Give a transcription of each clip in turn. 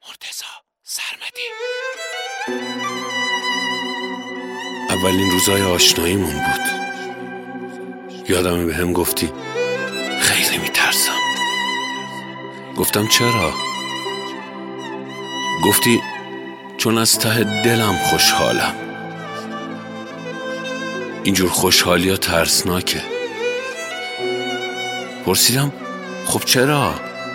مرتضی سرمدی. اولین روزای آشناییمون بود. یادمه به هم گفتی خیلی میترسم. گفتم چرا؟ گفتی چون از ته دلم خوشحالم. اینجور خوشحالی ها ترسناکه. پرسیدم خب چرا؟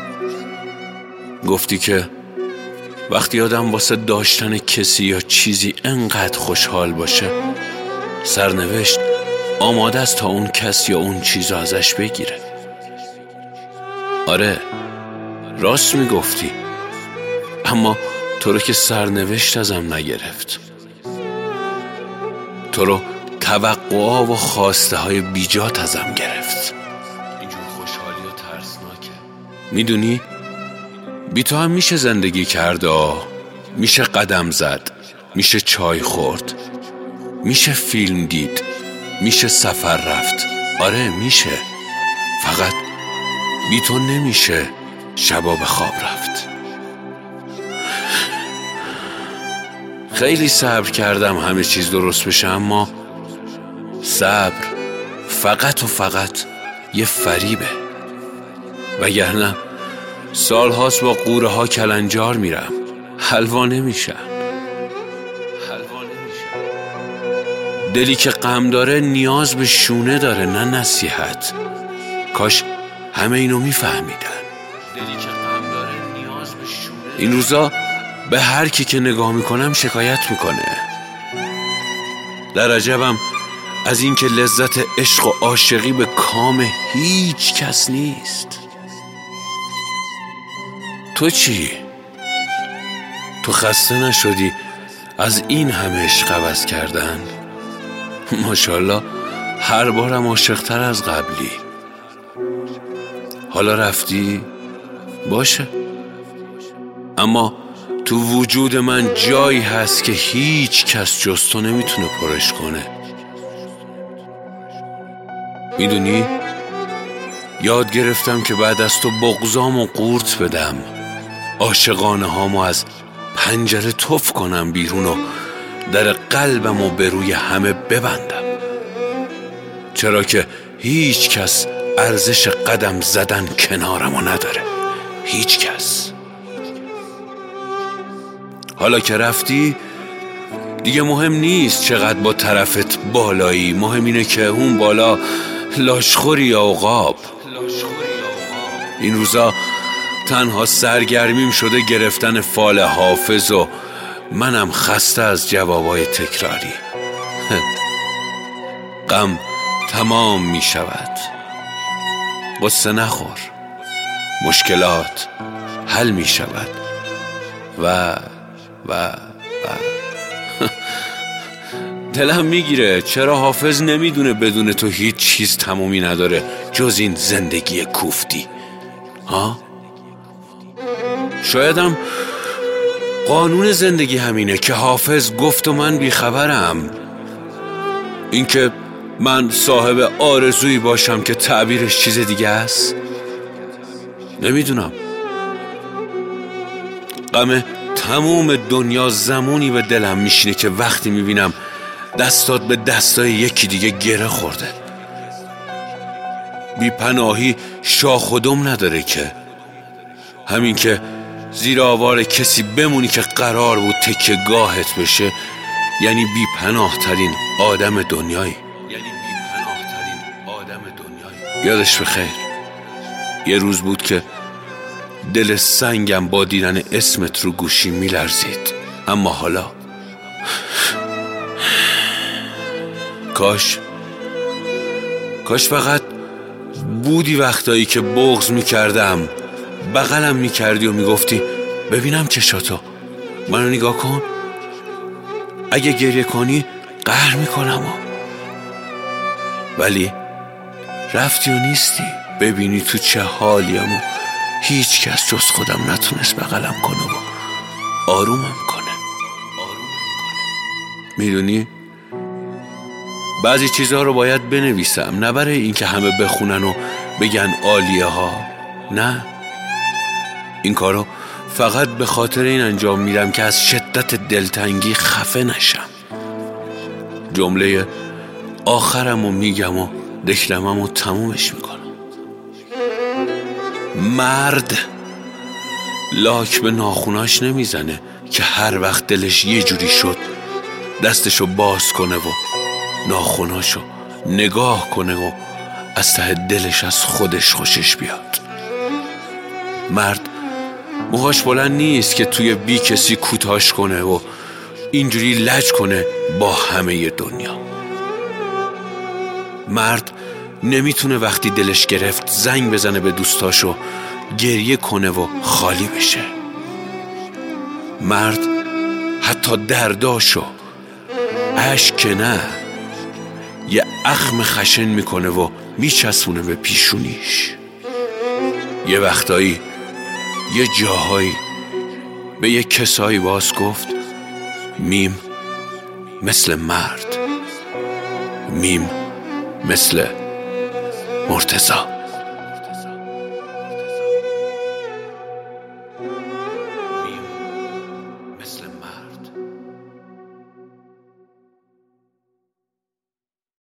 گفتی که وقتی آدم واسه داشتن کسی یا چیزی انقدر خوشحال باشه، سرنوشت آماده است تا اون کس یا اون چیزو ازش بگیره. آره راست میگفتی، اما تو رو که سرنوشت ازم نگرفت. تو رو توقعا و خواسته های بیجات ازم گرفت. اینجور خوشحالی و ترسناکه. میدونی بی تو هم میشه زندگی کرد، میشه قدم زد، میشه چای خورد، میشه فیلم دید، میشه سفر رفت. آره میشه، فقط بی تو نمیشه شبا به خواب رفت. خیلی صبر کردم همه چیز درست بشه، اما صبر فقط و فقط یه فریبه. وگرنه سالهاست با قوره ها کلنجار میرم، حلوا نمیشن. دلی که غم داره نیاز به شونه داره، نه نصیحت. کاش همه اینو میفهمیدن. این روزا به هر کی که نگاه میکنم شکایت میکنه. در عجبم از این که لذت عشق و عاشقی به کام هیچ کس نیست. تو چی؟ تو خسته نشدی از این همه عشق عوض کردن؟ ماشاءالله هر بارم عاشق‌تر از قبلی. حالا رفتی؟ باشه، اما تو وجود من جایی هست که هیچ کس جز تو نمیتونه پرش کنه. میدونی یاد گرفتم که بعد از تو بغضامو قورت بدم، عاشقانه هامو از پنجره تف کنم بیرون و در قلبمو به روی همه ببندم. چرا که هیچ کس ارزش قدم زدن کنارمو نداره، هیچ کس. حالا که رفتی دیگه مهم نیست چقدر با طرفت بالایی، مهم اینه که اون بالا لاشخوری یا عقاب. این روزا تنها سرگرمیم شده گرفتن فال حافظ و منم خسته از جوابای تکراری. غم تمام می شود، قصه نخور، مشکلات حل می شود و دلم میگیره چرا حافظ نمیدونه بدون تو هیچ چیز تمومی نداره جز این زندگی کوفتی. ها؟ شایدم قانون زندگی همینه که حافظ گفت و من بیخبرم. اینکه من صاحب آرزویی باشم که تعبیرش چیز دیگه است، نمیدونم. غم تموم دنیا زمانی به دلم میشینه که وقتی میبینم دستات به دستای یکی دیگه گره خورده. بی پناهی شاخ و دم نداره که، همین که زیر آوار کسی بمونی که قرار بود تکیه گاهت بشه یعنی بی پناه ترین آدم دنیایی. یادش بخیر یه روز بود که دل سنگم با دیدن اسمت رو گوشی میلرزید، اما حالا کاش فقط بودی وقتایی که بغض میکردم بغلم میکردی و میگفتی ببینم چشاتو، منو نگاه کن، اگه گریه کنی قهر میکنم. ولی رفتی و نیستی. ببینی تو چه حالیم و هیچ کس جز خودم نتونست بغلم کنه و آرومم کنه. میدونی بعضی چیزها رو باید بنویسم، نه برای این که همه بخونن و بگن عالیه ها، نه، این کارو فقط به خاطر این انجام میدم که از شدت دلتنگی خفه نشم. جمله آخرمو میگم و دکلممو تمومش میکنم. مرد لاک به ناخوناش نمیزنه که هر وقت دلش یه جوری شد دستشو باز کنه و ناخوناشو نگاه کنه و از ته دلش از خودش خوشش بیاد. مرد موهاش بلند نیست که توی بی کسی کوتاش کنه و اینجوری لج کنه با همه دنیا. مرد نمیتونه وقتی دلش گرفت زنگ بزنه به دوستاشو گریه کنه و خالی بشه. مرد حتی درداشو اشک که نه یه اخم خشن میکنه و میچسبونه به پیشونیش. یه وقتایی یه جاهایی به یه کسایی باز گفت میم مثل مرد، میم مثل مرتضی.